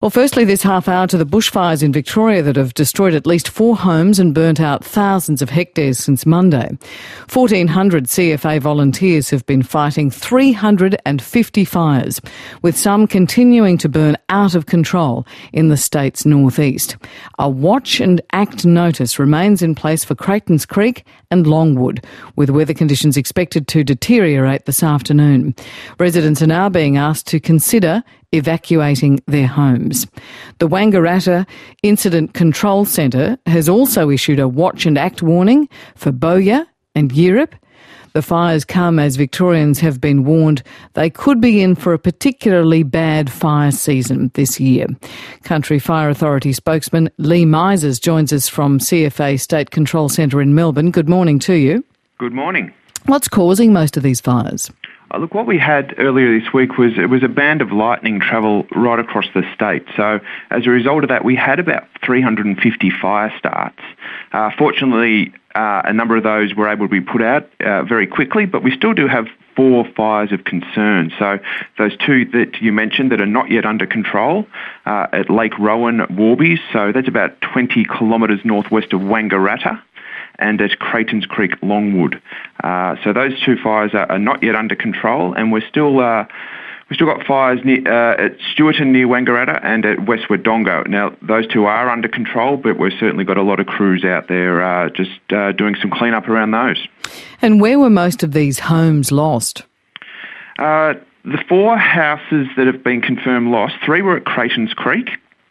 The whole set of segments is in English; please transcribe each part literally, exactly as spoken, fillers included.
Well, firstly, this half hour to the bushfires in Victoria that have destroyed at least four homes and burnt out thousands of hectares since Monday. fourteen hundred C F A volunteers have been fighting three hundred fifty fires, with some continuing to burn out of control in the state's northeast. A watch and act notice remains in place for Cratons Creek and Longwood, with weather conditions expected to deteriorate this afternoon. Residents are now being asked to consider evacuating their homes. The Wangaratta Incident Control Centre has also issued a watch and act warning for Bowyer and Yirrip. The fires come as Victorians have been warned they could be in for a particularly bad fire season this year. Country Fire Authority spokesman Lee Misers joins us from C F A State Control Centre in Melbourne. Good morning to you. Good morning. What's causing most of these fires? Uh, look, what we had earlier this week was it was a band of lightning travel right across the state. So as a result of that, we had about three hundred fifty fire starts. Uh, fortunately, uh, a number of those were able to be put out uh, very quickly, but we still do have four fires of concern. So those two that you mentioned that are not yet under control uh, at Lake Rowan, Warbies, so that's about twenty kilometres northwest of Wangaratta, and at Cratons Creek, Longwood. Uh, so those two fires are, are not yet under control, and we're still uh, we've still got fires near, uh, at Stewarton near Wangaratta and at West Wodonga. Now those two are under control, but we've certainly got a lot of crews out there uh, just uh, doing some clean-up around those. And where were most of these homes lost? Uh, the four houses that have been confirmed lost, three were at Cratons Creek,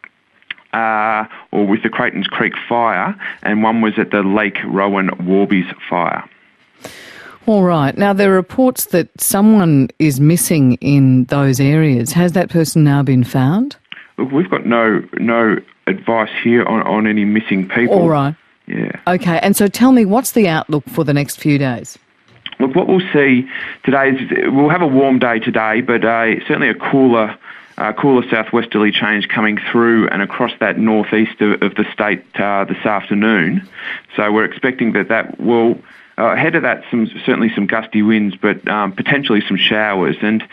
Uh, or with the Cratons Creek fire, and one was at the Lake Rowan Warbies fire. All right. Now, there are reports that someone is missing in those areas. Has that person now been found? Look, we've got no no advice here on, on any missing people. All right. Yeah. Okay, and so tell me, what's the outlook for the next few days? Look, what we'll see today is we'll have a warm day today, but uh, certainly a cooler Uh, cooler southwesterly change coming through and across that northeast of, of the state uh, this afternoon. So we're expecting that that will, uh, ahead of that, some certainly some gusty winds, but um, potentially some showers. And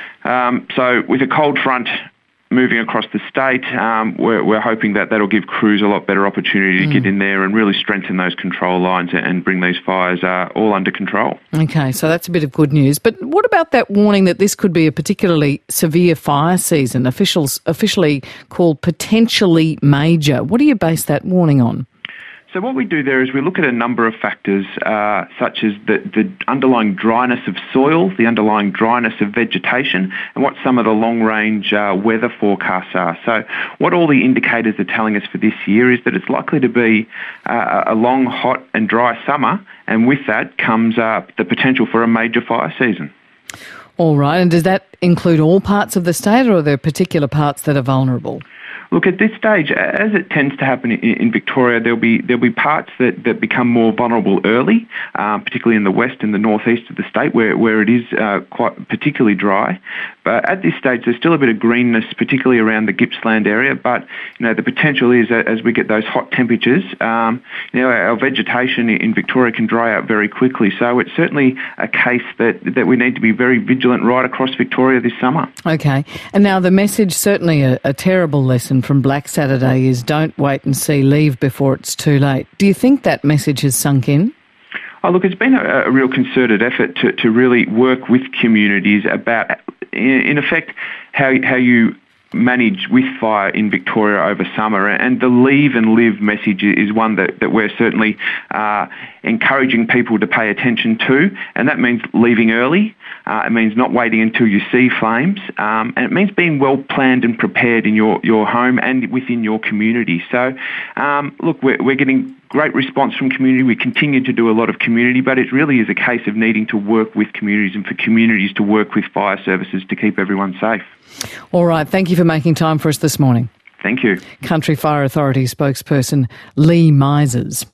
um, so with a cold front moving across the state, um, we're, we're hoping that that'll give crews a lot better opportunity to mm. get in there and really strengthen those control lines and bring these fires uh, all under control. Okay, so that's a bit of good news. But what about that warning that this could be a particularly severe fire season, officials officially called potentially major? What do you base that warning on? So what we do there is we look at a number of factors, uh, such as the, the underlying dryness of soil, the underlying dryness of vegetation, and what some of the long-range uh, weather forecasts are. So what all the indicators are telling us for this year is that it's likely to be uh, a long, hot and dry summer, and with that comes uh, the potential for a major fire season. All right, and does that include all parts of the state, or are there particular parts that are vulnerable? Look, at this stage, as it tends to happen in, in Victoria, there'll be there'll be parts that, that become more vulnerable early, um, particularly in the west and the northeast of the state, where where it is uh, quite particularly dry. But at this stage, there's still a bit of greenness, particularly around the Gippsland area. But you know, the potential is that as we get those hot temperatures, um, you know, our vegetation in Victoria can dry out very quickly. So it's certainly a case that that we need to be very vigilant right across Victoria this summer. Okay, and now the message, certainly a, a terrible lesson from Black Saturday, is don't wait and see, leave before it's too late. Do you think that message has sunk in? Oh, look, it's been a, a real concerted effort to, to really work with communities about, in, in effect, how how you manage with fire in Victoria over summer. And the leave and live message is one that, that we're certainly uh, encouraging people to pay attention to, and that means leaving early. Uh, it means not waiting until you see flames, um, and it means being well planned and prepared in your, your home and within your community. So, um, look, we're, we're getting great response from community. We continue to do a lot of community, but it really is a case of needing to work with communities and for communities to work with fire services to keep everyone safe. All right, thank you for making time for us this morning. Thank you. Country Fire Authority spokesperson Lee Misers.